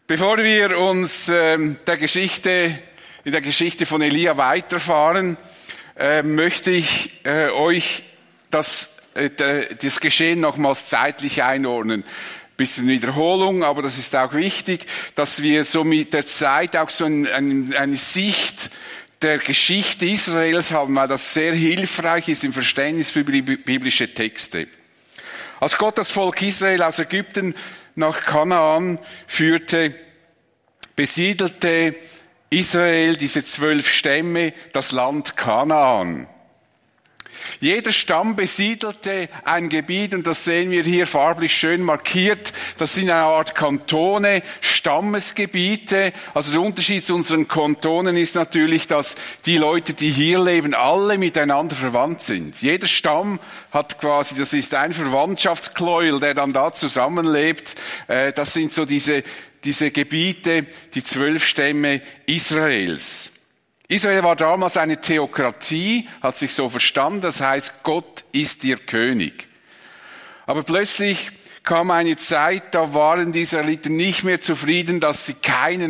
Bevor wir uns in der Geschichte von Elia weiterfahren, möchte ich euch das Geschehen nochmals zeitlich einordnen. Bisschen Wiederholung, aber das ist auch wichtig, dass wir so mit der Zeit auch so eine Sicht der Geschichte Israels haben, weil das sehr hilfreich ist im Verständnis für biblische Texte. Als Gott das Volk Israel aus Ägypten nach Kanaan führte, besiedelte Israel, diese 12 Stämme, das Land Kanaan. Jeder Stamm besiedelte ein Gebiet und das sehen wir hier farblich schön markiert. Das sind eine Art Kantone, Stammesgebiete. Also der Unterschied zu unseren Kantonen ist natürlich, dass die Leute, die hier leben, alle miteinander verwandt sind. Jeder Stamm hat quasi, das ist ein Verwandtschaftsknäuel, der dann da zusammenlebt. Das sind so diese Gebiete, die 12 Stämme Israels. Israel war damals eine Theokratie, hat sich so verstanden, das heißt, Gott ist ihr König. Aber plötzlich kam eine Zeit, da waren die Israeliten nicht mehr zufrieden, dass sie keinen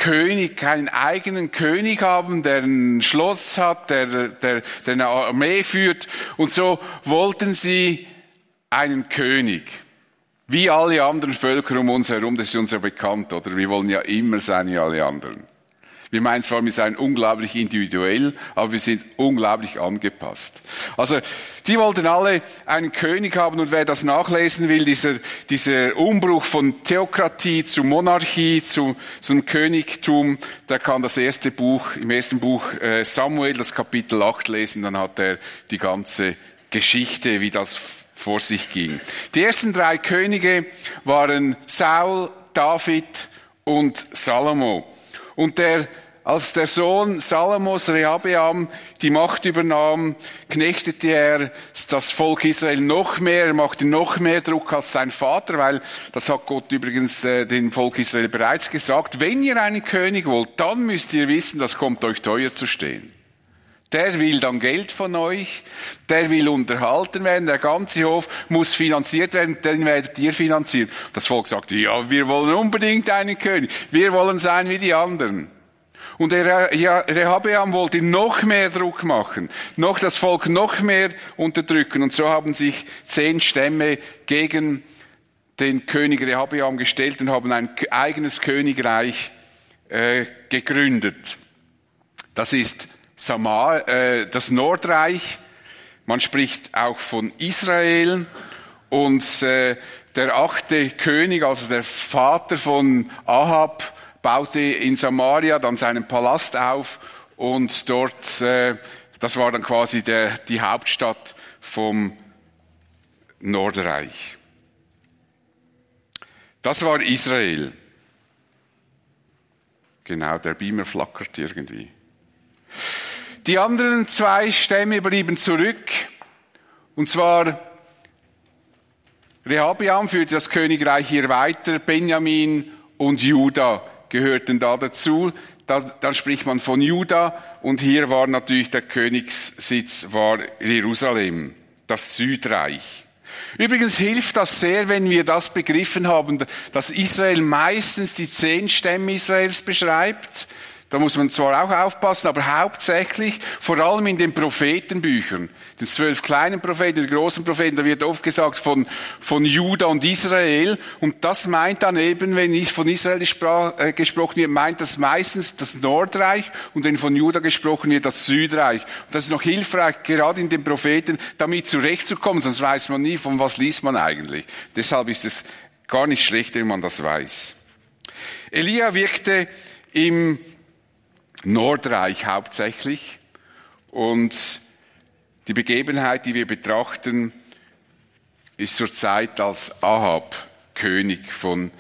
eigenen König haben, der ein Schloss hat, der eine Armee führt. Und so wollten sie einen König. Wie alle anderen Völker um uns herum, das ist uns ja bekannt, oder? Wir wollen ja immer sein wie alle anderen. Wir meinen zwar, wir seien unglaublich individuell, aber wir sind unglaublich angepasst. Also, die wollten alle einen König haben und wer das nachlesen will, dieser Umbruch von Theokratie zu Monarchie, zum Königtum, der kann im ersten Buch Samuel, das Kapitel 8 lesen, dann hat er die ganze Geschichte, wie das vor sich ging. Die ersten 3 Könige waren Saul, David und Salomo. Und als der Sohn Salomos, Rehabeam, die Macht übernahm, knechtete er das Volk Israel noch mehr. Er machte noch mehr Druck als sein Vater, weil, das hat Gott übrigens dem Volk Israel bereits gesagt, wenn ihr einen König wollt, dann müsst ihr wissen, das kommt euch teuer zu stehen. Der will dann Geld von euch, der will unterhalten werden, der ganze Hof muss finanziert werden, den werdet ihr finanzieren. Das Volk sagt, ja, wir wollen unbedingt einen König, wir wollen sein wie die anderen. Und Rehabeam wollte noch mehr Druck machen, das Volk noch mehr unterdrücken. Und so haben sich 10 Stämme gegen den König Rehabeam gestellt und haben ein eigenes Königreich gegründet. Das ist das Nordreich, man spricht auch von Israel und der 8. König, also der Vater von Ahab, baute in Samaria dann seinen Palast auf und dort, das war dann quasi die Hauptstadt vom Nordreich. Das war Israel. Genau, der Beamer flackert irgendwie. Die anderen 2 Stämme blieben zurück, und zwar Rehabeam führte das Königreich hier weiter, Benjamin und Juda gehörten da dazu. Dann spricht man von Juda und hier war natürlich der Königssitz war Jerusalem, das Südreich. Übrigens hilft das sehr, wenn wir das begriffen haben, dass Israel meistens die 10 Stämme Israels beschreibt. Da muss man zwar auch aufpassen, aber hauptsächlich, vor allem in den Prophetenbüchern, den 12 kleinen Propheten, den großen Propheten, da wird oft gesagt von Juda und Israel. Und das meint dann eben, wenn von Israel gesprochen wird, meint das meistens das Nordreich und wenn von Juda gesprochen wird, das Südreich. Und das ist noch hilfreich, gerade in den Propheten, damit zurechtzukommen, sonst weiß man nie, von was liest man eigentlich. Deshalb ist es gar nicht schlecht, wenn man das weiß. Elia wirkte im Nordreich hauptsächlich und die Begebenheit, die wir betrachten, ist zur Zeit, als Ahab König von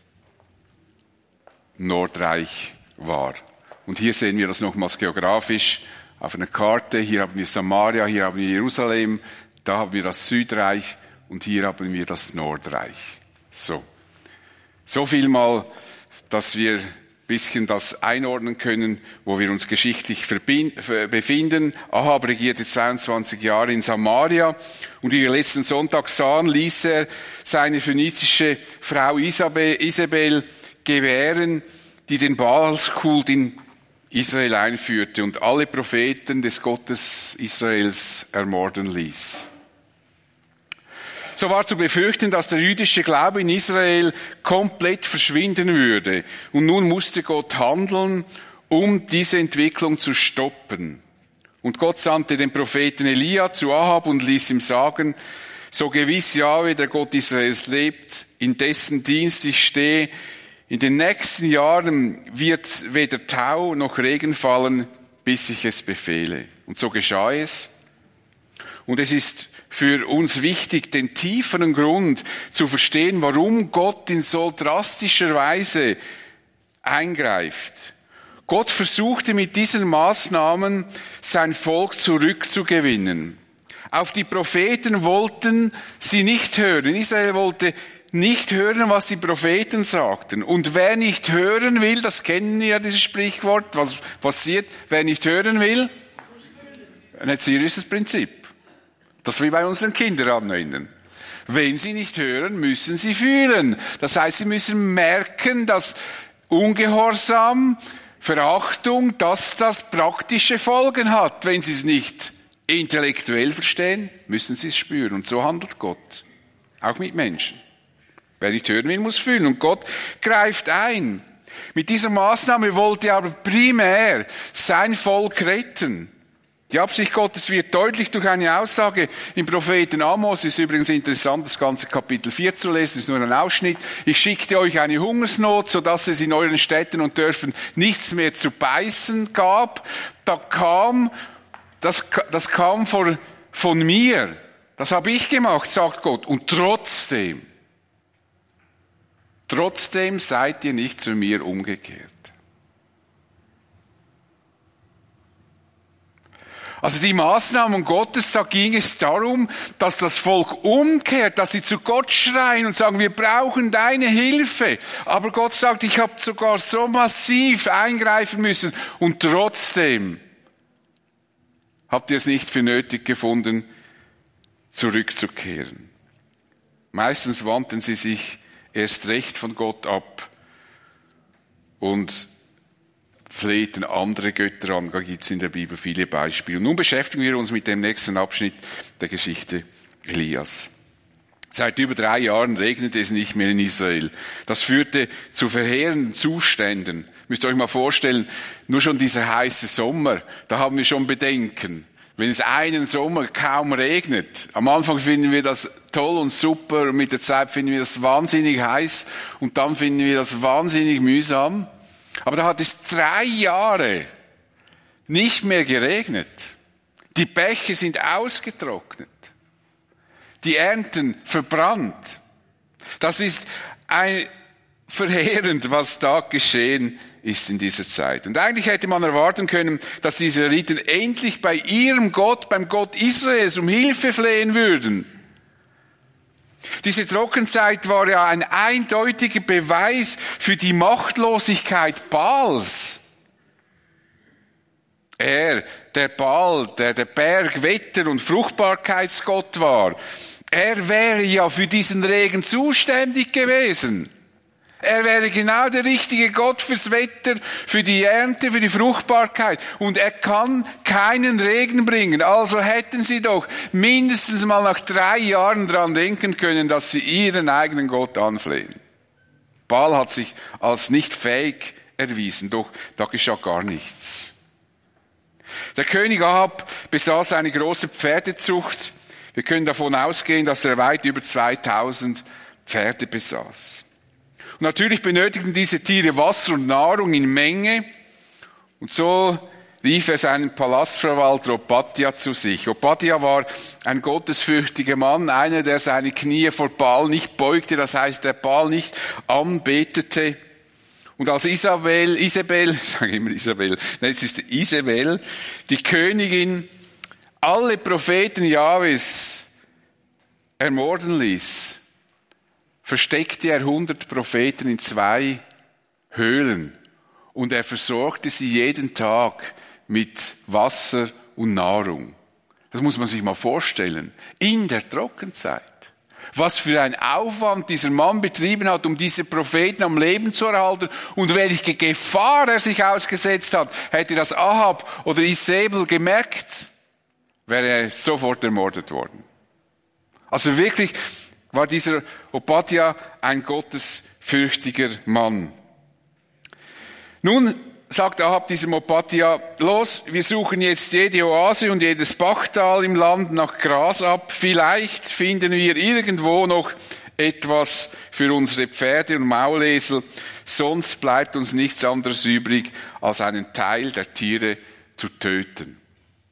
Nordreich war. Und hier sehen wir das nochmals geografisch auf einer Karte. Hier haben wir Samaria, hier haben wir Jerusalem, da haben wir das Südreich und hier haben wir das Nordreich. So viel mal, dass wir bisschen das einordnen können, wo wir uns geschichtlich befinden. Ahab regierte 22 Jahre in Samaria und wie wir letzten Sonntag sahen, ließ er seine phönizische Frau Isabel gewähren, die den Baalskult in Israel einführte und alle Propheten des Gottes Israels ermorden ließ. So war zu befürchten, dass der jüdische Glaube in Israel komplett verschwinden würde. Und nun musste Gott handeln, um diese Entwicklung zu stoppen. Und Gott sandte den Propheten Elia zu Ahab und ließ ihm sagen, so gewiss Jahwe, der Gott Israels lebt, in dessen Dienst ich stehe, in den nächsten Jahren wird weder Tau noch Regen fallen, bis ich es befehle. Und so geschah es. Und es ist für uns wichtig, den tieferen Grund zu verstehen, warum Gott in so drastischer Weise eingreift. Gott versuchte mit diesen Maßnahmen sein Volk zurückzugewinnen. Auf die Propheten wollten sie nicht hören. Israel wollte nicht hören, was die Propheten sagten. Und wer nicht hören will, das kennen wir ja, dieses Sprichwort, was passiert, wer nicht hören will, ein erzieherisches Prinzip. Das wir bei unseren Kindern anwenden. Wenn sie nicht hören, müssen sie fühlen. Das heißt, sie müssen merken, dass Ungehorsam, Verachtung, dass das praktische Folgen hat. Wenn sie es nicht intellektuell verstehen, müssen sie es spüren. Und so handelt Gott. Auch mit Menschen. Wer nicht hören will, muss fühlen. Und Gott greift ein. Mit dieser Maßnahme wollte er aber primär sein Volk retten. Die Absicht Gottes wird deutlich durch eine Aussage im Propheten Amos. Ist übrigens interessant, das ganze Kapitel 4 zu lesen. Das ist nur ein Ausschnitt. Ich schickte euch eine Hungersnot, sodass es in euren Städten und Dörfern nichts mehr zu beißen gab. Das kam von mir. Das habe ich gemacht, sagt Gott. Und trotzdem seid ihr nicht zu mir umgekehrt. Also die Maßnahmen Gottes, da ging es darum, dass das Volk umkehrt, dass sie zu Gott schreien und sagen, wir brauchen deine Hilfe. Aber Gott sagt, ich habe sogar so massiv eingreifen müssen und trotzdem habt ihr es nicht für nötig gefunden, zurückzukehren. Meistens wandten sie sich erst recht von Gott ab und flehten andere Götter an. Da gibt es in der Bibel viele Beispiele. Und nun beschäftigen wir uns mit dem nächsten Abschnitt der Geschichte Elias. Seit über 3 Jahren regnete es nicht mehr in Israel. Das führte zu verheerenden Zuständen. Müsst ihr euch mal vorstellen, nur schon dieser heiße Sommer, da haben wir schon Bedenken. Wenn es einen Sommer kaum regnet, am Anfang finden wir das toll und super, und mit der Zeit finden wir das wahnsinnig heiß und dann finden wir das wahnsinnig mühsam. Aber da hat es 3 Jahre nicht mehr geregnet. Die Bäche sind ausgetrocknet. Die Ernten verbrannt. Das ist verheerend, was da geschehen ist in dieser Zeit. Und eigentlich hätte man erwarten können, dass die Israeliten endlich bei ihrem Gott, beim Gott Israels, um Hilfe flehen würden. Diese Trockenzeit war ja ein eindeutiger Beweis für die Machtlosigkeit Baals. Der Baal, der Berg, Wetter- und Fruchtbarkeitsgott war, er wäre ja für diesen Regen zuständig gewesen. Er wäre genau der richtige Gott fürs Wetter, für die Ernte, für die Fruchtbarkeit. Und er kann keinen Regen bringen. Also hätten sie doch mindestens mal nach 3 Jahren dran denken können, dass sie ihren eigenen Gott anflehen. Baal hat sich als nicht fähig erwiesen, doch da geschah gar nichts. Der König Ahab besaß eine große Pferdezucht. Wir können davon ausgehen, dass er weit über 2000 Pferde besaß. Und natürlich benötigten diese Tiere Wasser und Nahrung in Menge. Und so rief er seinen Palastverwalter Obadja zu sich. Obadja war ein gottesfürchtiger Mann, einer, der seine Knie vor Baal nicht beugte, das heißt, der Baal nicht anbetete. Und als Isabel, die Königin, alle Propheten Jahwes ermorden ließ, versteckte er 100 Propheten in 2 Höhlen und er versorgte sie jeden Tag mit Wasser und Nahrung. Das muss man sich mal vorstellen. In der Trockenzeit. Was für ein Aufwand dieser Mann betrieben hat, um diese Propheten am Leben zu erhalten und welche Gefahr er sich ausgesetzt hat. Hätte das Ahab oder Isabel gemerkt, wäre er sofort ermordet worden. Also wirklich war dieser Obadja ein gottesfürchtiger Mann. Nun sagt Ahab diesem Obadja, los, wir suchen jetzt jede Oase und jedes Bachtal im Land nach Gras ab. Vielleicht finden wir irgendwo noch etwas für unsere Pferde und Maulesel. Sonst bleibt uns nichts anderes übrig, als einen Teil der Tiere zu töten.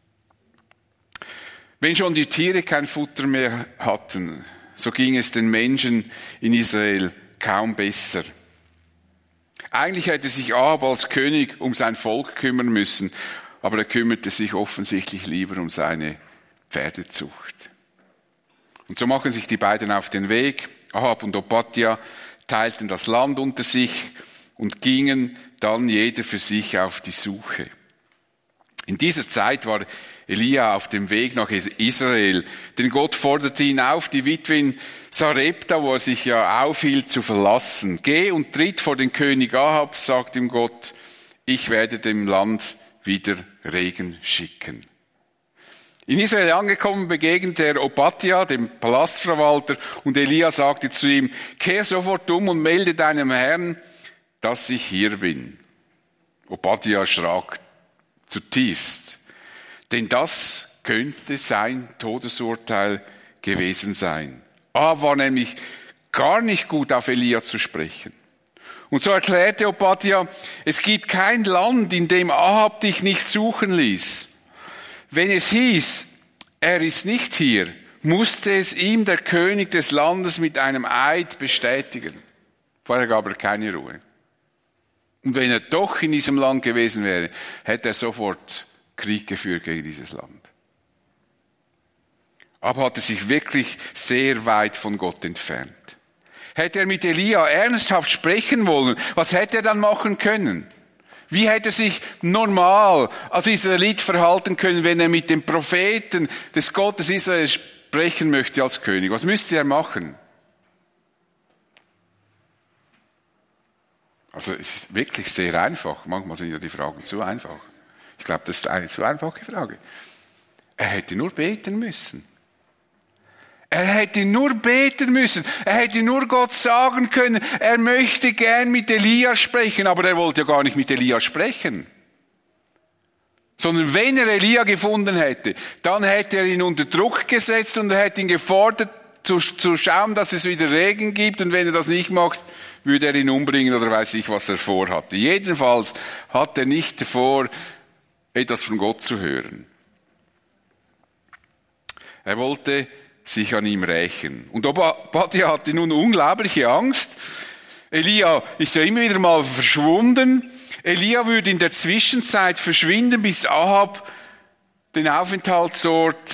Wenn schon die Tiere kein Futter mehr hatten, so ging es den Menschen in Israel kaum besser. Eigentlich hätte sich Ahab als König um sein Volk kümmern müssen, aber er kümmerte sich offensichtlich lieber um seine Pferdezucht. Und so machen sich die beiden auf den Weg. Ahab und Obadja teilten das Land unter sich und gingen dann jeder für sich auf die Suche. In dieser Zeit war Elia auf dem Weg nach Israel, denn Gott forderte ihn auf, die Witwen Sarepta, wo er sich ja aufhielt, zu verlassen. Geh und tritt vor den König Ahab, sagt ihm Gott, ich werde dem Land wieder Regen schicken. In Israel angekommen begegnete er Obadja, dem Palastverwalter, und Elia sagte zu ihm, kehr sofort um und melde deinem Herrn, dass ich hier bin. Obadja erschrak zutiefst, denn das könnte sein Todesurteil gewesen sein. Ahab war nämlich gar nicht gut auf Elia zu sprechen. Und so erklärte Obadja, es gibt kein Land, in dem Ahab dich nicht suchen ließ. Wenn es hieß, er ist nicht hier, musste es ihm der König des Landes mit einem Eid bestätigen. Vorher gab er keine Ruhe. Und wenn er doch in diesem Land gewesen wäre, hätte er sofort Krieg geführt gegen dieses Land. Aber hatte sich wirklich sehr weit von Gott entfernt. Hätte er mit Elia ernsthaft sprechen wollen, was hätte er dann machen können? Wie hätte er sich normal als Israelit verhalten können, wenn er mit dem Propheten des Gottes Israel sprechen möchte als König? Was müsste er machen? Also es ist wirklich sehr einfach. Manchmal sind ja die Fragen zu einfach. Ich glaube, das ist eine zu einfache Frage. Er hätte nur beten müssen. Er hätte nur beten müssen. Er hätte nur Gott sagen können, er möchte gern mit Elia sprechen, aber er wollte ja gar nicht mit Elia sprechen. Sondern wenn er Elia gefunden hätte, dann hätte er ihn unter Druck gesetzt und er hätte ihn gefordert, zu schauen, dass es wieder Regen gibt, und wenn er das nicht macht, würde er ihn umbringen oder weiß ich, was er vorhatte. Jedenfalls hat er nicht vor, etwas von Gott zu hören. Er wollte sich an ihm rächen. Und Obadja hatte nun unglaubliche Angst. Elia ist ja immer wieder mal verschwunden. Elia würde in der Zwischenzeit verschwinden, bis Ahab den Aufenthaltsort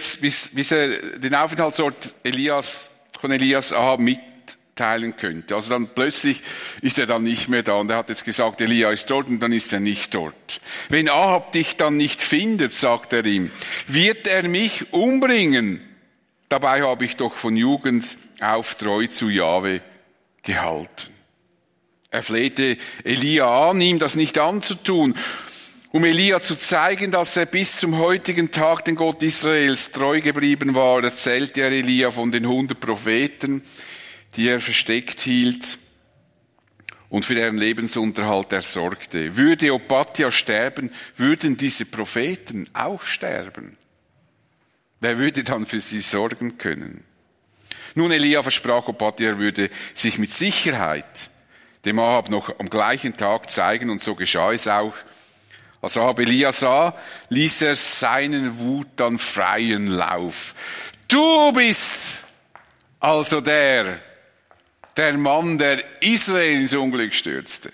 von Elias Ahab mitteilen könnte. Also dann plötzlich ist er dann nicht mehr da und er hat jetzt gesagt, Elia ist dort und dann ist er nicht dort. Wenn Ahab dich dann nicht findet, sagt er ihm, wird er mich umbringen. Dabei habe ich doch von Jugend auf treu zu Jahwe gehalten. Er flehte Elia an, ihm das nicht anzutun, um Elia zu zeigen, dass er bis zum heutigen Tag dem Gott Israels treu geblieben war. Erzählte er Elia von den 100 Propheten, die er versteckt hielt und für deren Lebensunterhalt er sorgte. Würde Obadja sterben, würden diese Propheten auch sterben. Wer würde dann für sie sorgen können? Nun, Elia versprach Obadja, er würde sich mit Sicherheit dem Ahab noch am gleichen Tag zeigen, und so geschah es auch. Als Ahab Elia sah, ließ er seinen Wut dann freien Lauf. Du bist also der Mann, der Israel ins Unglück stürzte.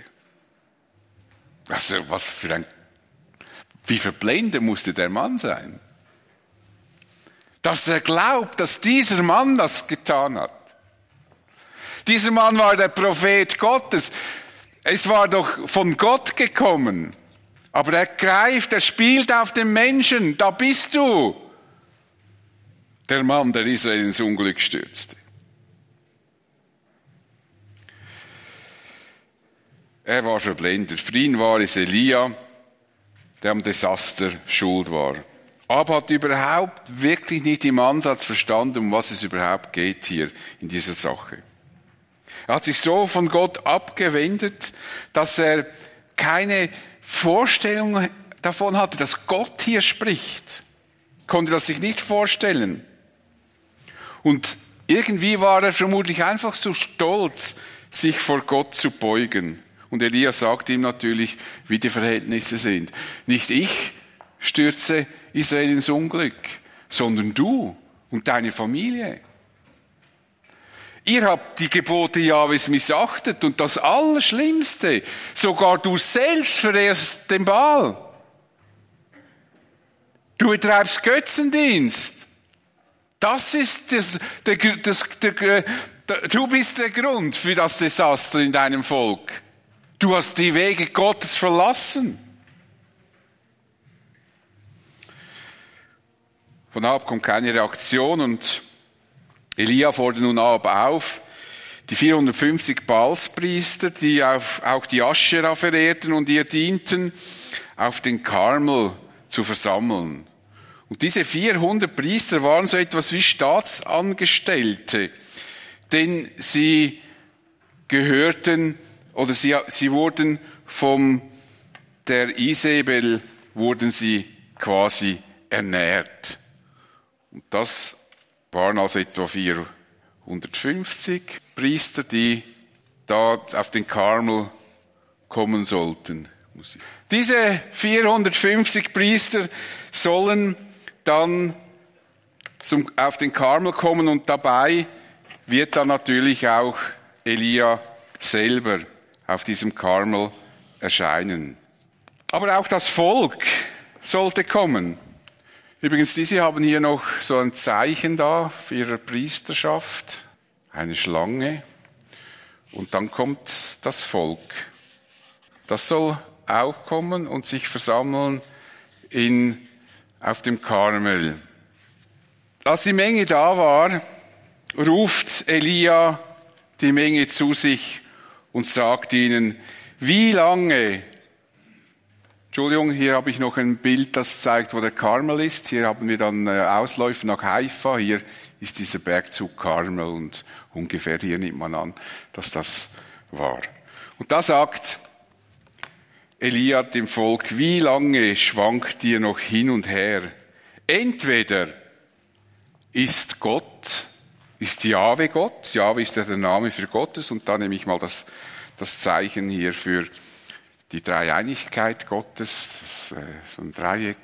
Also wie verblendet musste der Mann sein? Dass er glaubt, dass dieser Mann das getan hat. Dieser Mann war der Prophet Gottes. Es war doch von Gott gekommen. Aber er spielt auf den Menschen. Da bist du. Der Mann, der Israel ins Unglück stürzte. Er war verblendet. Für ihn war es Elia, der am Desaster schuld war. Aber hat überhaupt wirklich nicht im Ansatz verstanden, um was es überhaupt geht hier in dieser Sache. Er hat sich so von Gott abgewendet, dass er keine Vorstellung davon hatte, dass Gott hier spricht. Konnte das sich nicht vorstellen. Und irgendwie war er vermutlich einfach zu stolz, sich vor Gott zu beugen. Und Elia sagt ihm natürlich, wie die Verhältnisse sind. Nicht ich stürze Israel ins Unglück, sondern du und deine Familie. Ihr habt die Gebote Jahwes missachtet und das Allerschlimmste, sogar du selbst verehrst den Baal. Du betreibst Götzendienst. Das ist du bist der Grund für das Desaster in deinem Volk. Du hast die Wege Gottes verlassen. Von Ahab kommt keine Reaktion und Elia fordert nun Ahab auf, die 450 Baalspriester, die auch die Aschera verehrten und ihr dienten, auf den Karmel zu versammeln. Und diese 400 Priester waren so etwas wie Staatsangestellte, denn sie gehörten oder sie wurden der Isabel wurden sie quasi ernährt. Und das waren also etwa 450 Priester, die da auf den Karmel kommen sollten. Diese 450 Priester sollen dann auf den Karmel kommen und dabei wird dann natürlich auch Elia selber auf diesem Karmel erscheinen. Aber auch das Volk sollte kommen. Übrigens, diese haben hier noch so ein Zeichen da für ihre Priesterschaft, eine Schlange. Und dann kommt das Volk. Das soll auch kommen und sich versammeln auf dem Karmel. Als die Menge da war, ruft Elia die Menge zu sich und sagt ihnen, wie lange, Entschuldigung, hier habe ich noch ein Bild, das zeigt, wo der Karmel ist. Hier haben wir dann Ausläufe nach Haifa. Hier ist dieser Bergzug Karmel und ungefähr hier nimmt man an, dass das war. Und da sagt Elia dem Volk, wie lange schwankt ihr noch hin und her? Entweder ist Jahwe Gott, Jahwe ist ja der Name für Gottes, und da nehme ich mal das Zeichen hier für die Dreieinigkeit Gottes, so ein Dreieck.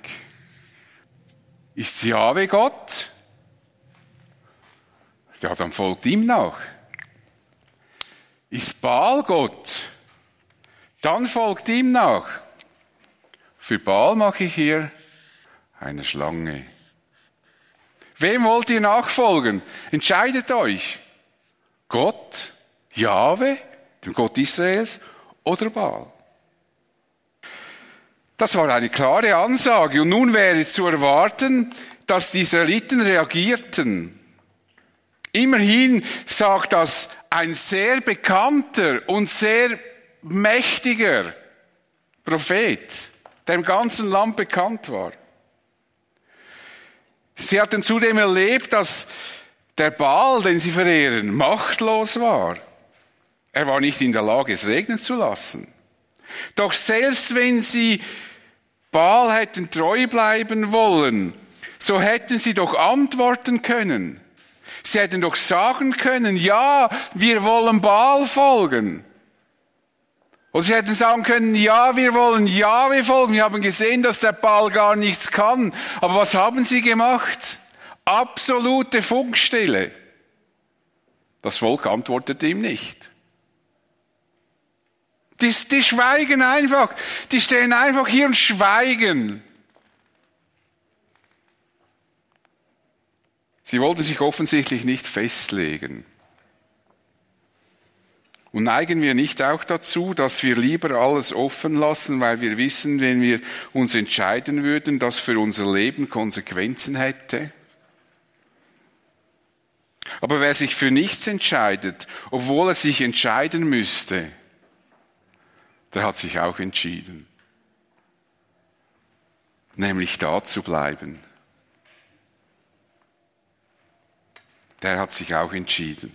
Ist Jahwe Gott? Ja, dann folgt ihm nach. Ist Baal Gott? Dann folgt ihm nach. Für Baal mache ich hier eine Schlange. Wem wollt ihr nachfolgen? Entscheidet euch. Gott, Jahwe, dem Gott Israels, oder Baal? Das war eine klare Ansage. Und nun wäre zu erwarten, dass die Israeliten reagierten. Immerhin sagt das ein sehr bekannter und sehr mächtiger Prophet, der im ganzen Land bekannt war. Sie hatten zudem erlebt, dass der Baal, den sie verehren, machtlos war. Er war nicht in der Lage, es regnen zu lassen. Doch selbst wenn sie Baal hätten treu bleiben wollen, so hätten sie doch antworten können. Sie hätten doch sagen können, ja, wir wollen Baal folgen. Oder sie hätten sagen können, ja, wir wollen Jahwe folgen. Wir haben gesehen, dass der Baal gar nichts kann. Aber was haben sie gemacht? Absolute Funkstille. Das Volk antwortete ihm nicht. Die schweigen einfach. Die stehen einfach hier und schweigen. Sie wollten sich offensichtlich nicht festlegen. Und neigen wir nicht auch dazu, dass wir lieber alles offen lassen, weil wir wissen, wenn wir uns entscheiden würden, dass für unser Leben Konsequenzen hätte? Aber wer sich für nichts entscheidet, obwohl er sich entscheiden müsste, der hat sich auch entschieden, nämlich da zu bleiben. Der hat sich auch entschieden.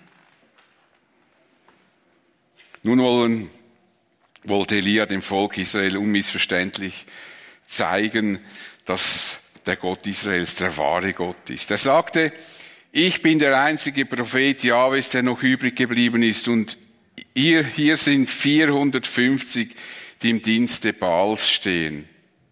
Nun wollte Elia dem Volk Israel unmissverständlich zeigen, dass der Gott Israels der wahre Gott ist. Er sagte, ich bin der einzige Prophet Jahwes, der noch übrig geblieben ist, und hier sind 450, die im Dienste Baals stehen.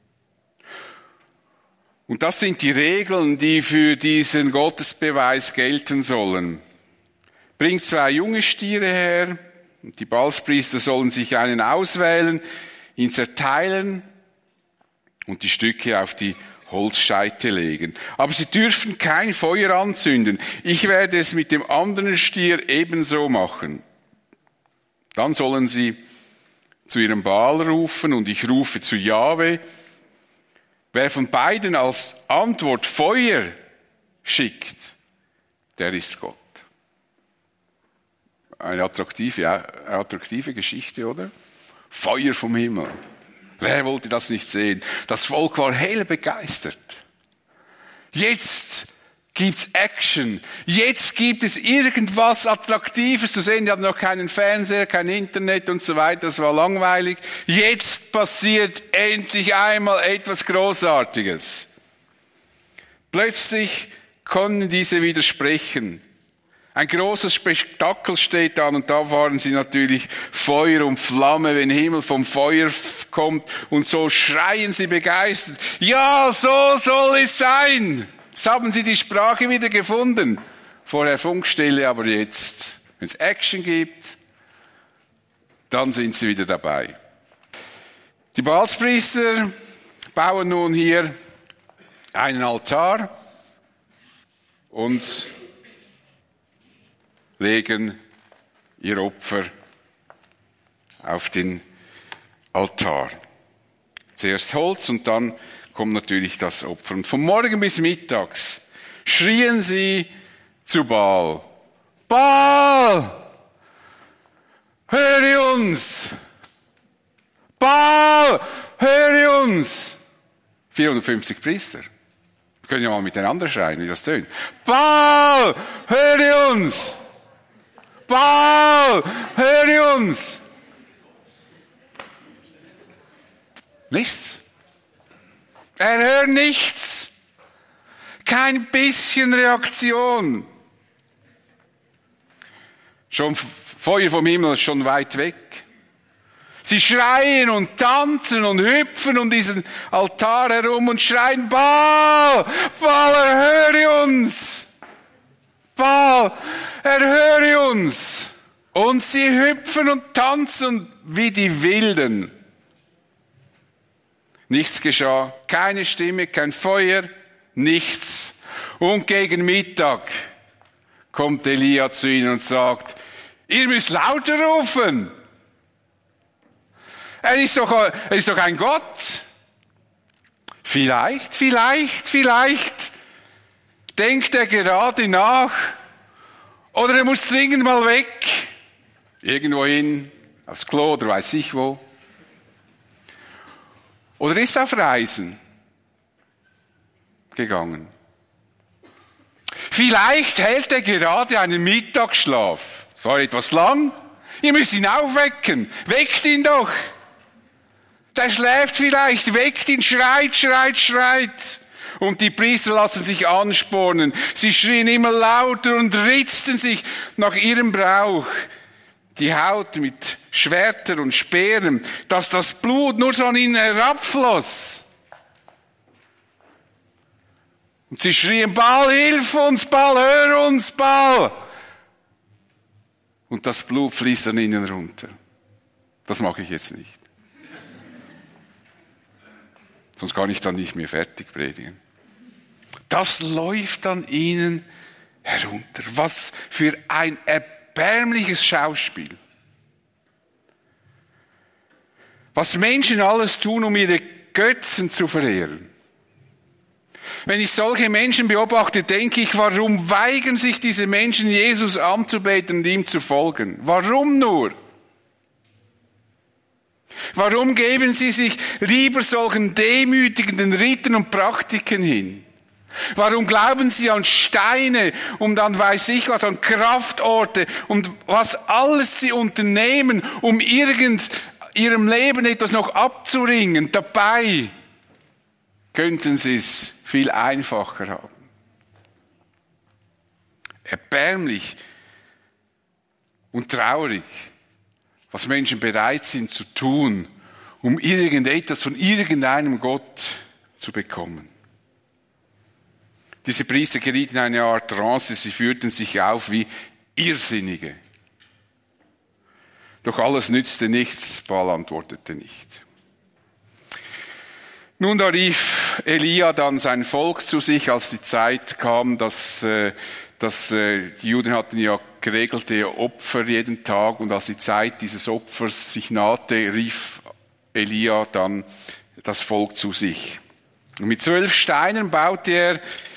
Und das sind die Regeln, die für diesen Gottesbeweis gelten sollen. Bringt 2 junge Stiere her, und die Baalspriester sollen sich einen auswählen, ihn zerteilen und die Stücke auf die Holzscheite legen. Aber sie dürfen kein Feuer anzünden. Ich werde es mit dem anderen Stier ebenso machen. Dann sollen sie zu ihrem Baal rufen und ich rufe zu Jahwe. Wer von beiden als Antwort Feuer schickt, der ist Gott. Eine attraktive Geschichte, oder? Feuer vom Himmel. Wer wollte das nicht sehen? Das Volk war hell begeistert. Jetzt gibt's Action. Jetzt gibt es irgendwas Attraktives zu sehen. Die hatten noch keinen Fernseher, kein Internet und so weiter. Das war langweilig. Jetzt passiert endlich einmal etwas Großartiges. Plötzlich konnten diese widersprechen. Ein großes Spektakel steht an und da waren sie natürlich Feuer und Flamme, wenn Himmel vom Feuer kommt und so schreien sie begeistert. Ja, so soll es sein. Jetzt haben sie die Sprache wieder gefunden. Vorher Funkstille, aber jetzt, wenn es Action gibt, dann sind sie wieder dabei. Die Baalspriester bauen nun hier einen Altar und legen ihr Opfer auf den Altar. Zuerst Holz und dann kommt natürlich das Opfer. Und von Morgen bis mittags schrien sie zu Baal. Baal, höre uns! Baal, höre uns! 450 Priester. Wir können ja mal miteinander schreien, wie das tönt. Baal, höre uns! Baal, höre uns! Nichts. Er hört nichts. Kein bisschen Reaktion. Schon Feuer vom Himmel, schon weit weg. Sie schreien und tanzen und hüpfen um diesen Altar herum und schreien, Baal, Baal, erhöre uns. Baal, erhöre uns. Und sie hüpfen und tanzen wie die Wilden. Nichts geschah, keine Stimme, kein Feuer, nichts. Und gegen Mittag kommt Elia zu ihnen und sagt, ihr müsst lauter rufen. Er ist doch ein Gott. Vielleicht denkt er gerade nach. Oder er muss dringend mal weg. Irgendwo hin, aufs Klo oder weiß ich wo. Oder ist auf Reisen gegangen. Vielleicht hält er gerade einen Mittagsschlaf. Das war etwas lang. Ihr müsst ihn aufwecken. Weckt ihn doch. Der schläft vielleicht. Weckt ihn, schreit. Und die Priester lassen sich anspornen. Sie schrien immer lauter und ritzten sich nach ihrem Brauch. Die Haut mit Schwertern und Speeren, dass das Blut nur so an ihnen herabfloss. Und sie schrien, Baal, hilf uns, Baal, hör uns, Baal. Und das Blut fließt an ihnen runter. Das mache ich jetzt nicht. Sonst kann ich dann nicht mehr fertig predigen. Das läuft an ihnen herunter. Was für ein erbärmliches Schauspiel. Was Menschen alles tun, um ihre Götzen zu verehren. Wenn ich solche Menschen beobachte, denke ich, warum weigern sich diese Menschen, Jesus anzubeten und ihm zu folgen? Warum nur? Warum geben sie sich lieber solchen demütigenden Riten und Praktiken hin? Warum glauben sie an Steine und dann weiß ich was, an Kraftorte und was alles sie unternehmen, um ihrem Leben etwas noch abzuringen? Dabei könnten sie es viel einfacher haben. Erbärmlich und traurig, was Menschen bereit sind zu tun, um irgendetwas von irgendeinem Gott zu bekommen. Diese Priester gerieten in eine Art Trance, sie führten sich auf wie Irrsinnige. Doch alles nützte nichts, Baal antwortete nicht. Nun, da rief Elia dann sein Volk zu sich, als die Zeit kam, die Juden hatten ja geregelte Opfer jeden Tag, und als die Zeit dieses Opfers sich nahte, rief Elia dann das Volk zu sich. Und mit 12 Steinen baute er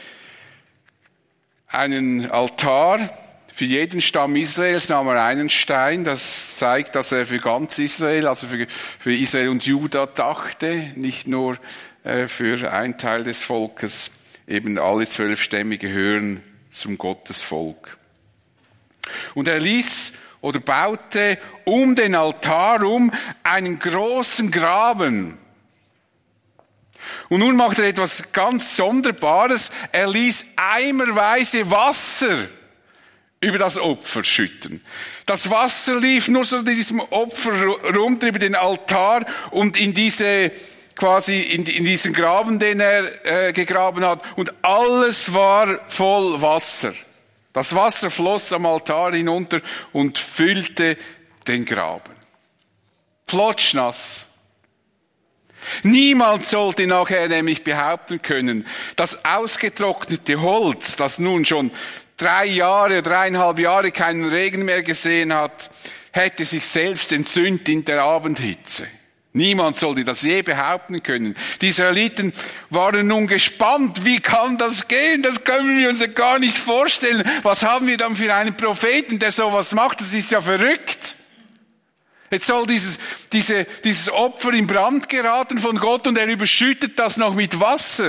einen Altar. Für jeden Stamm Israels nahm er einen Stein. Das zeigt, dass er für ganz Israel, also für Israel und Juda dachte, nicht nur für einen Teil des Volkes. Eben alle 12 Stämme gehören zum Gottesvolk. Und er baute um den Altar einen großen Graben. Und nun macht er etwas ganz Sonderbares. Er ließ eimerweise Wasser über das Opfer schütten. Das Wasser lief nur so diesem Opfer runter über den Altar und in diesen Graben, den er gegraben hat. Und alles war voll Wasser. Das Wasser floss am Altar hinunter und füllte den Graben. Plotschnass. Niemand sollte nachher nämlich behaupten können, das ausgetrocknete Holz, das nun schon 3,5 Jahre keinen Regen mehr gesehen hat, hätte sich selbst entzündet in der Abendhitze. Niemand sollte das je behaupten können. Die Israeliten waren nun gespannt, wie kann das gehen? Das können wir uns ja gar nicht vorstellen. Was haben wir dann für einen Propheten, der sowas macht? Das ist ja verrückt. Jetzt soll dieses Opfer in Brand geraten von Gott und er überschüttet das noch mit Wasser.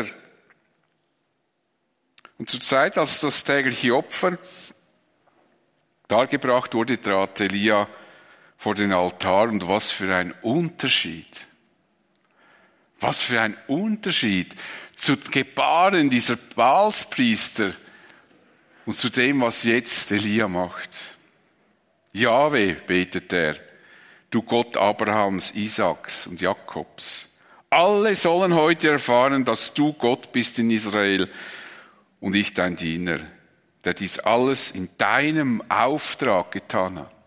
Und zur Zeit, als das tägliche Opfer dargebracht wurde, trat Elia vor den Altar, und was für ein Unterschied. Was für ein Unterschied zu Gebaren dieser Baalspriester und zu dem, was jetzt Elia macht. Jahwe, betet er, du Gott Abrahams, Isaaks und Jakobs. Alle sollen heute erfahren, dass du Gott bist in Israel und ich dein Diener, der dies alles in deinem Auftrag getan hat.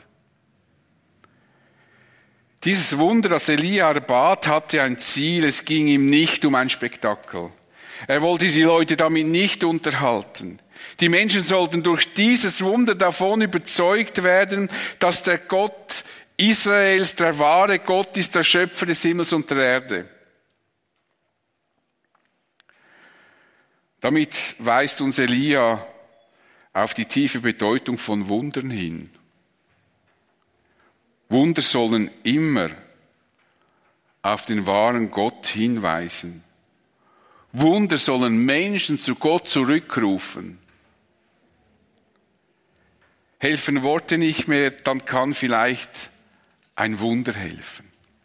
Dieses Wunder, das Elia erbat, hatte ein Ziel. Es ging ihm nicht um ein Spektakel. Er wollte die Leute damit nicht unterhalten. Die Menschen sollten durch dieses Wunder davon überzeugt werden, dass der Gott Israels der wahre Gott ist, der Schöpfer des Himmels und der Erde. Damit weist uns Elia auf die tiefe Bedeutung von Wundern hin. Wunder sollen immer auf den wahren Gott hinweisen. Wunder sollen Menschen zu Gott zurückrufen. Helfen Worte nicht mehr, dann kann vielleicht ein Wunder helfen.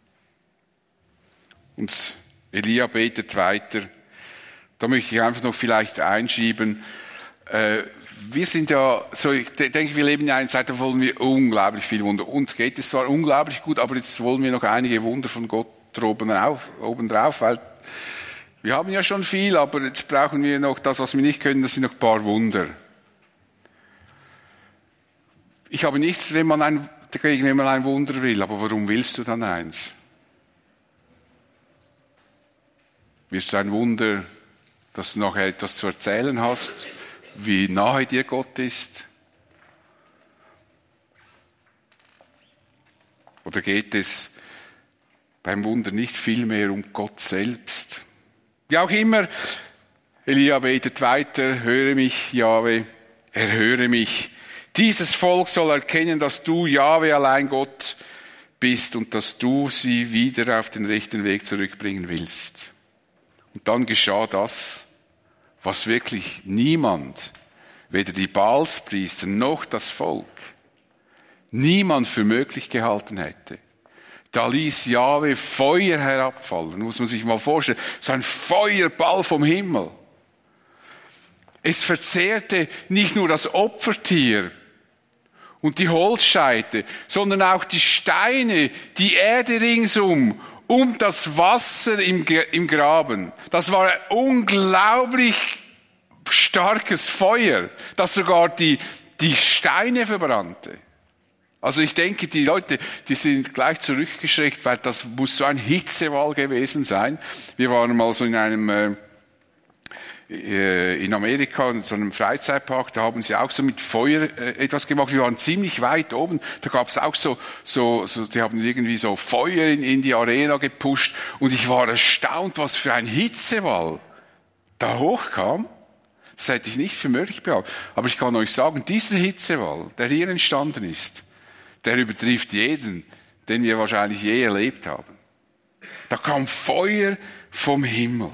Und Elia betet weiter. Da möchte ich einfach noch vielleicht einschieben. Wir sind ja, so ich denke, wir leben in einer Zeit, da wollen wir unglaublich viel Wunder. Uns geht es zwar unglaublich gut, aber jetzt wollen wir noch einige Wunder von Gott obendrauf, weil wir haben ja schon viel, aber jetzt brauchen wir noch das, was wir nicht können, das sind noch ein paar Wunder. Ich habe nichts, wenn man ein Wunder will, aber warum willst du dann eins? Wirst du ein Wunder, dass du nachher etwas zu erzählen hast, wie nahe dir Gott ist? Oder geht es beim Wunder nicht vielmehr um Gott selbst? Wie auch immer, Elia betet weiter, höre mich, Jahwe, erhöre mich. Dieses Volk soll erkennen, dass du, Jahwe, allein Gott bist und dass du sie wieder auf den rechten Weg zurückbringen willst. Und dann geschah das, was wirklich niemand, weder die Baalspriester noch das Volk, niemand für möglich gehalten hätte. Da ließ Jahwe Feuer herabfallen, muss man sich mal vorstellen, so ein Feuerball vom Himmel. Es verzehrte nicht nur das Opfertier und die Holzscheite, sondern auch die Steine, die Erde ringsum, um das Wasser im Graben. Das war ein unglaublich starkes Feuer, das sogar die Steine verbrannte. Also ich denke, die Leute, die sind gleich zurückgeschreckt, weil das muss so ein Hitzewall gewesen sein. Wir waren mal so in einem in Amerika, in so einem Freizeitpark, da haben sie auch so mit Feuer etwas gemacht. Wir waren ziemlich weit oben, da gab es auch so, die haben irgendwie so Feuer in die Arena gepusht und ich war erstaunt, was für ein Hitzewall da hochkam. Das hätte ich nicht für möglich behauptet. Aber ich kann euch sagen, dieser Hitzewall, der hier entstanden ist, der übertrifft jeden, den wir wahrscheinlich je erlebt haben. Da kam Feuer vom Himmel.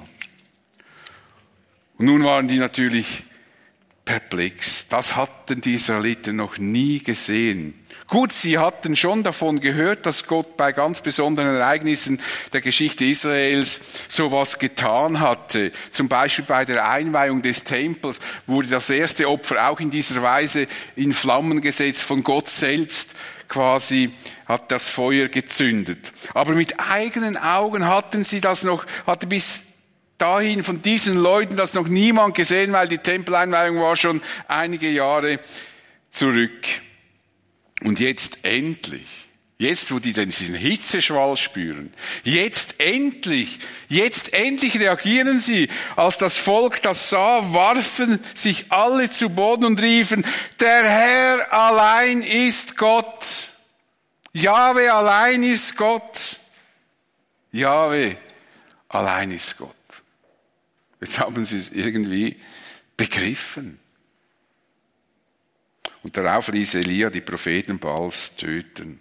Und nun waren die natürlich perplex. Das hatten die Israeliten noch nie gesehen. Gut, sie hatten schon davon gehört, dass Gott bei ganz besonderen Ereignissen der Geschichte Israels sowas getan hatte. Zum Beispiel bei der Einweihung des Tempels wurde das erste Opfer auch in dieser Weise in Flammen gesetzt von Gott selbst. Quasi hat das Feuer gezündet. Aber mit eigenen Augen hatte bis dahin von diesen Leuten das noch niemand gesehen, weil die Tempeleinweihung war schon einige Jahre zurück. Und jetzt endlich, wo die diesen Hitzeschwall spüren, jetzt endlich reagieren sie. Als das Volk das sah, warfen sich alle zu Boden und riefen, der Herr allein ist Gott. Jahwe allein ist Gott. Jahwe allein ist Gott. Jetzt haben sie es irgendwie begriffen. Und darauf ließ Elia die Propheten Baals töten.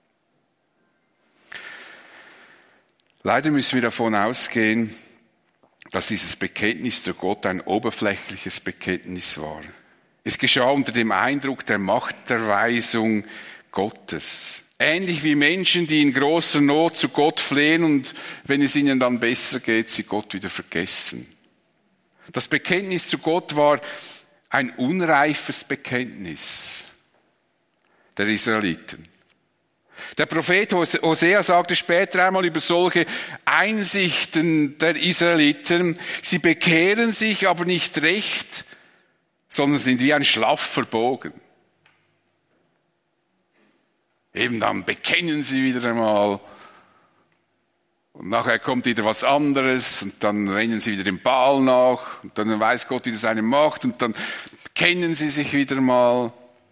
Leider müssen wir davon ausgehen, dass dieses Bekenntnis zu Gott ein oberflächliches Bekenntnis war. Es geschah unter dem Eindruck der Machterweisung Gottes. Ähnlich wie Menschen, die in großer Not zu Gott flehen und wenn es ihnen dann besser geht, sie Gott wieder vergessen. Das Bekenntnis zu Gott war ein unreifes Bekenntnis der Israeliten. Der Prophet Hosea sagte später einmal über solche Einsichten der Israeliten, sie bekehren sich aber nicht recht, sondern sind wie ein schlaffer Bogen. Eben dann bekennen sie wieder einmal und nachher kommt wieder was anderes und dann rennen sie wieder dem Baal nach und dann weiß Gott wieder seine Macht und dann bekennen sie sich wieder mal.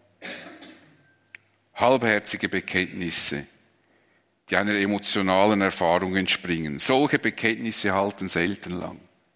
Halbherzige Bekenntnisse, die einer emotionalen Erfahrung entspringen. Solche Bekenntnisse halten selten lang.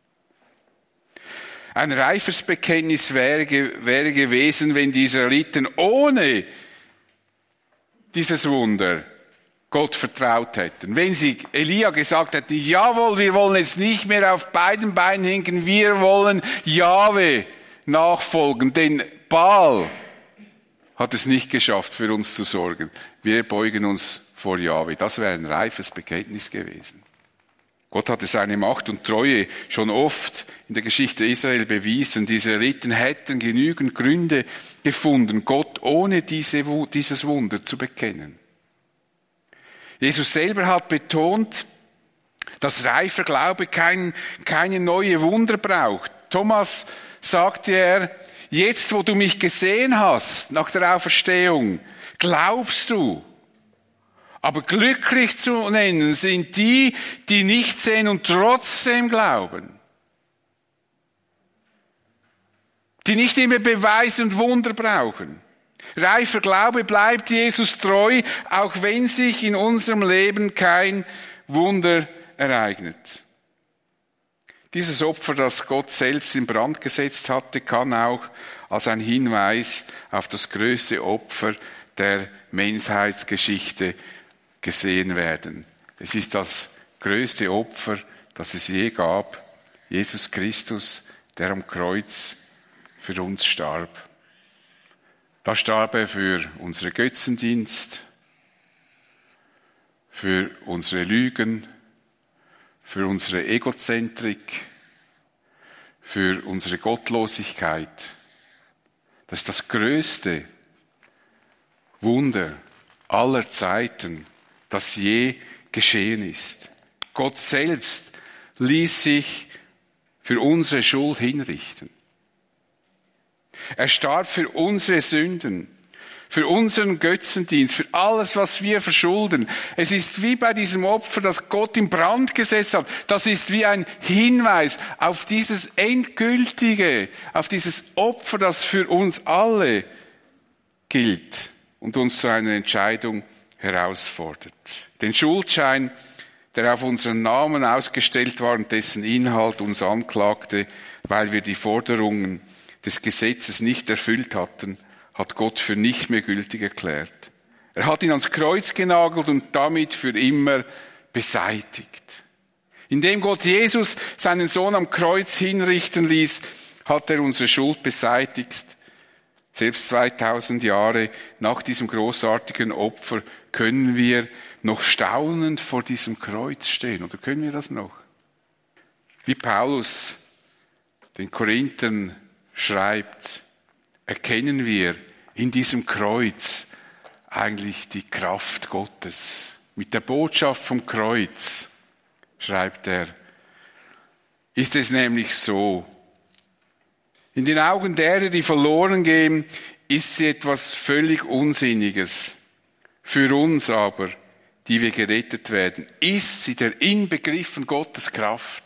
Ein reifes Bekenntnis wäre gewesen, wenn die Israeliten ohne dieses Wunder Gott vertraut hätten. Wenn sie Elia gesagt hätten, jawohl, wir wollen jetzt nicht mehr auf beiden Beinen hinken, wir wollen Jahwe nachfolgen, denn Baal hat es nicht geschafft, für uns zu sorgen. Wir beugen uns vor Jahwe. Das wäre ein reifes Bekenntnis gewesen. Gott hatte seine Macht und Treue schon oft in der Geschichte Israel bewiesen. Die Israeliten hätten genügend Gründe gefunden, Gott ohne dieses Wunder zu bekennen. Jesus selber hat betont, dass reifer Glaube keine neue Wunder braucht. Thomas sagte er, jetzt, wo du mich gesehen hast, nach der Auferstehung, glaubst du. Aber glücklich zu nennen sind die, die nicht sehen und trotzdem glauben. Die nicht immer Beweise und Wunder brauchen. Reifer Glaube bleibt Jesus treu, auch wenn sich in unserem Leben kein Wunder ereignet. Dieses Opfer, das Gott selbst in Brand gesetzt hatte, kann auch als ein Hinweis auf das größte Opfer der Menschheitsgeschichte gesehen werden. Es ist das größte Opfer, das es je gab. Jesus Christus, der am Kreuz für uns starb. Da starb er für unsere Götzendienst, für unsere Lügen, für unsere Egozentrik, für unsere Gottlosigkeit. Das ist das größte Wunder aller Zeiten, das je geschehen ist. Gott selbst ließ sich für unsere Schuld hinrichten. Er starb für unsere Sünden, für unseren Götzendienst, für alles, was wir verschulden. Es ist wie bei diesem Opfer, das Gott in Brand gesetzt hat. Das ist wie ein Hinweis auf dieses endgültige, auf dieses Opfer, das für uns alle gilt und uns zu einer Entscheidung herausfordert. Den Schuldschein, der auf unseren Namen ausgestellt war und dessen Inhalt uns anklagte, weil wir die Forderungen des Gesetzes nicht erfüllt hatten, hat Gott für nicht mehr gültig erklärt. Er hat ihn ans Kreuz genagelt und damit für immer beseitigt. Indem Gott Jesus, seinen Sohn, am Kreuz hinrichten ließ, hat er unsere Schuld beseitigt. Selbst 2000 Jahre nach diesem großartigen Opfer können wir noch staunend vor diesem Kreuz stehen. Oder können wir das noch? Wie Paulus den Korinthern schreibt, erkennen wir in diesem Kreuz eigentlich die Kraft Gottes. Mit der Botschaft vom Kreuz, schreibt er, ist es nämlich so. In den Augen derer, die verloren gehen, ist sie etwas völlig Unsinniges. Für uns aber, die wir gerettet werden, ist sie der Inbegriff von Gottes Kraft.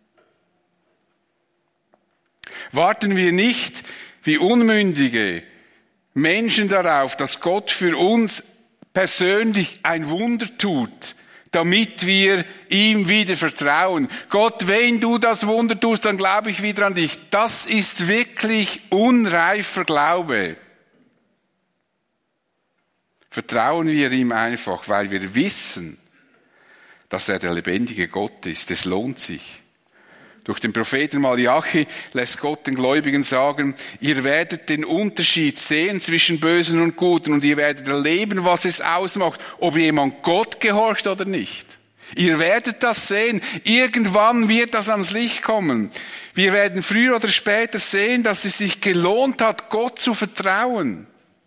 Warten wir nicht wie unmündige Menschen darauf, dass Gott für uns persönlich ein Wunder tut, damit wir ihm wieder vertrauen. Gott, wenn du das Wunder tust, dann glaube ich wieder an dich. Das ist wirklich unreifer Glaube. Vertrauen wir ihm einfach, weil wir wissen, dass er der lebendige Gott ist. Es lohnt sich. Durch den Propheten Malachi lässt Gott den Gläubigen sagen, ihr werdet den Unterschied sehen zwischen Bösen und Guten und ihr werdet erleben, was es ausmacht, ob jemand Gott gehorcht oder nicht. Ihr werdet das sehen. Irgendwann wird das ans Licht kommen. Wir werden früher oder später sehen, dass es sich gelohnt hat, Gott zu vertrauen.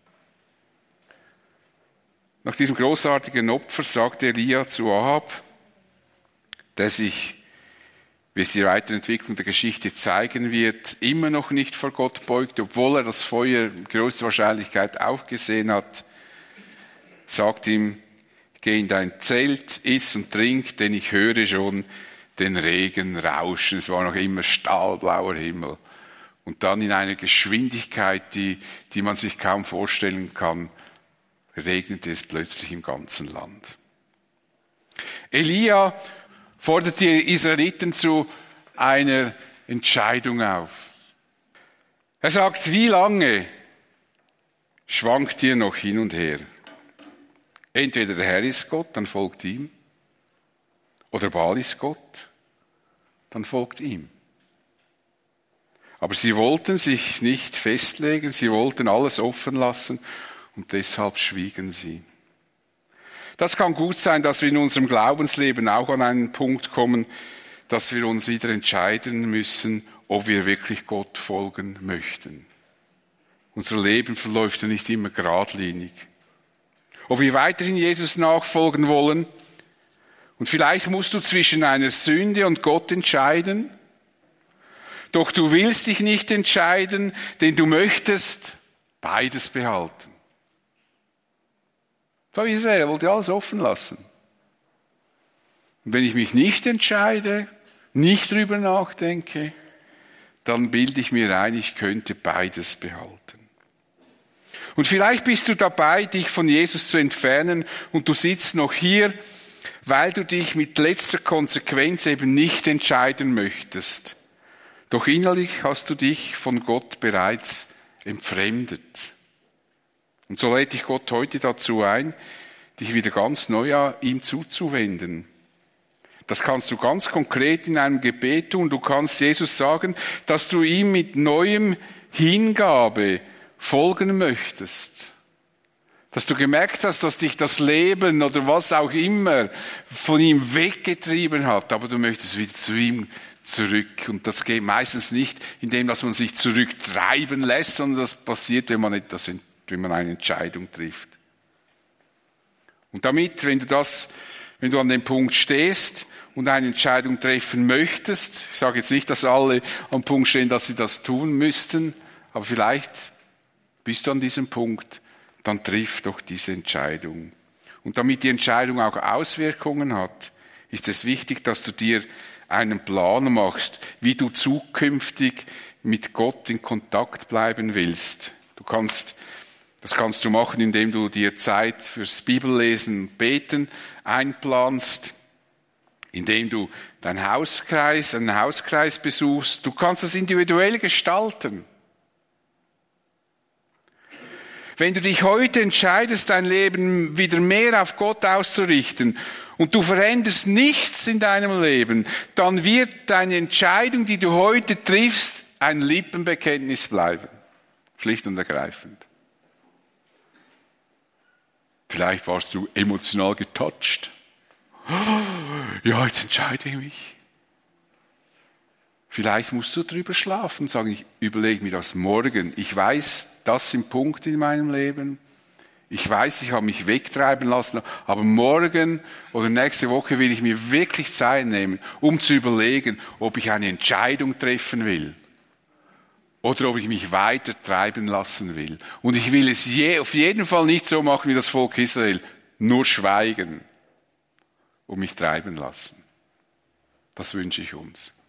Nach diesem großartigen Opfer sagte Elia zu Ahab, der sich, wie es die Weiterentwicklung der Geschichte zeigen wird, immer noch nicht vor Gott beugt, obwohl er das Feuer mit größter Wahrscheinlichkeit auch gesehen hat, sagt ihm, geh in dein Zelt, iss und trink, denn ich höre schon den Regen rauschen. Es war noch immer stahlblauer Himmel. Und dann in einer Geschwindigkeit, die man sich kaum vorstellen kann, regnete es plötzlich im ganzen Land. Elia fordert die Israeliten zu einer Entscheidung auf. Er sagt, wie lange schwankt ihr noch hin und her? Entweder der Herr ist Gott, dann folgt ihm. Oder Baal ist Gott, dann folgt ihm. Aber sie wollten sich nicht festlegen, sie wollten alles offen lassen und deshalb schwiegen sie. Das kann gut sein, dass wir in unserem Glaubensleben auch an einen Punkt kommen, dass wir uns wieder entscheiden müssen, ob wir wirklich Gott folgen möchten. Unser Leben verläuft ja nicht immer geradlinig. Ob wir weiterhin Jesus nachfolgen wollen. Und vielleicht musst du zwischen einer Sünde und Gott entscheiden. Doch du willst dich nicht entscheiden, denn du möchtest beides behalten. Da Israel wollte alles offen lassen. Und wenn ich mich nicht entscheide, nicht drüber nachdenke, dann bilde ich mir ein, ich könnte beides behalten. Und vielleicht bist du dabei, dich von Jesus zu entfernen und du sitzt noch hier, weil du dich mit letzter Konsequenz eben nicht entscheiden möchtest. Doch innerlich hast du dich von Gott bereits entfremdet. Und so lädt dich Gott heute dazu ein, dich wieder ganz neu ihm zuzuwenden. Das kannst du ganz konkret in einem Gebet tun. Du kannst Jesus sagen, dass du ihm mit neuem Hingabe folgen möchtest. Dass du gemerkt hast, dass dich das Leben oder was auch immer von ihm weggetrieben hat, aber du möchtest wieder zu ihm zurück. Und das geht meistens nicht, indem dass man sich zurücktreiben lässt, sondern das passiert, wenn man eine Entscheidung trifft. Und damit, wenn du an dem Punkt stehst und eine Entscheidung treffen möchtest, ich sage jetzt nicht, dass alle am Punkt stehen, dass sie das tun müssten, aber vielleicht bist du an diesem Punkt, dann triff doch diese Entscheidung. Und damit die Entscheidung auch Auswirkungen hat, ist es wichtig, dass du dir einen Plan machst, wie du zukünftig mit Gott in Kontakt bleiben willst. Das kannst du machen, indem du dir Zeit fürs Bibellesen, Beten einplanst, indem du einen Hauskreis besuchst. Du kannst das individuell gestalten. Wenn du dich heute entscheidest, dein Leben wieder mehr auf Gott auszurichten und du veränderst nichts in deinem Leben, dann wird deine Entscheidung, die du heute triffst, ein Lippenbekenntnis bleiben. Schlicht und ergreifend. Vielleicht warst du emotional getoucht. Ja, jetzt entscheide ich mich. Vielleicht musst du drüber schlafen und sagen, ich überlege mir das morgen. Ich weiß, das sind Punkte in meinem Leben. Ich weiß, ich habe mich wegtreiben lassen, aber morgen oder nächste Woche will ich mir wirklich Zeit nehmen, um zu überlegen, ob ich eine Entscheidung treffen will oder ob ich mich weiter treiben lassen will. Und ich will es auf jeden Fall nicht so machen wie das Volk Israel, nur schweigen und mich treiben lassen. Das wünsche ich uns.